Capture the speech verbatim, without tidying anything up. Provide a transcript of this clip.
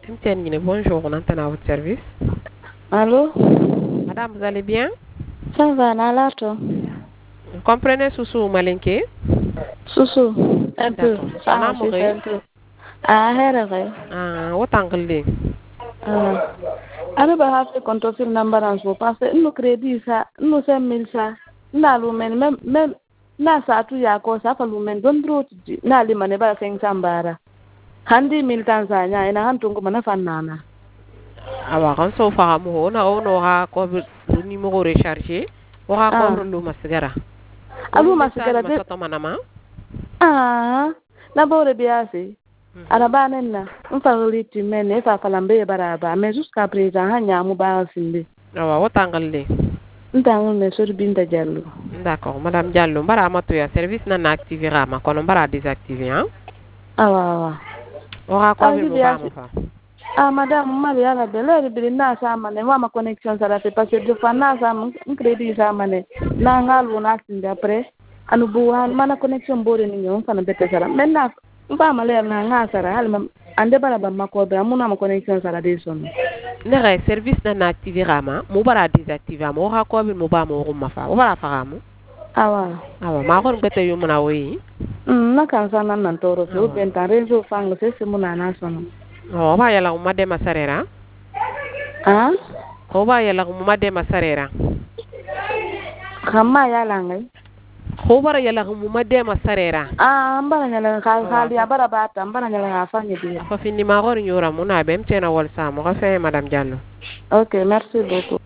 M T N Guinée, bonjour, on entend à votre service. Allô? Madame, vous allez bien? Ça va, Nalato? Vous comprenez Soussou Malinké? Soussou, un peu. D'accord. Ça On a aussi, mouru. un peu. Ah, here, Ah, autant que le Ah. Ano ba hafi kontofil number and so parce que nous crédit ça, nous cinq mille ça. Na lumen même même na sa tu ya ko sa fa lumen don dro na li mane ba cinq cents bara. Handi mil Tanzania ina han tungu mana fanana. awa kan so fa mo ho na ono ha ko le numéro rechargé ora ko Ah. lu masgara Alu olu masigara message de. masato manama Ah. Na bore biasi. Arabanen na mfalli tu mene fa falambe baraba mais jusqu'à présent hanya mu ba sinde. awa autant que le Ntangu ne sori binta jallo. d'accord madame Diallo mbara mato ya service na na activera ma kono mbara désactiver hein Awa awa. ora ko Ala bi mo biasi. ba mo fa Ah, madame, mali ala bele bili na sa mane wa ma connexion ça la fait parce que de fois na sa mon crédit sa mane na ngalu na sin d'après anu bu mana connexion bore ni nyon fana bete sara maintenant mba male na nga sara hal mam ande bala ba mako be amuna ma connexion sara de son ne re service na na activera ma mo bara désactiver ma ora ko bi mo ba mo ma fa o bara fa mo awa awa ma ko ngete yu mona wi mm na kan sa nan nan toro so ben tan rezo fang se se muna na son o ba yala mo de masarera ah o ba yala mo de masarera kama ya langai ko bara yala mo de masarera ah mbara nyala ka hali ya bara bata mbara nyala ha fanye bi fa fini ma ko nyura mo na bem tena wal sa mo ka fe madame Diallo OK merci beaucoup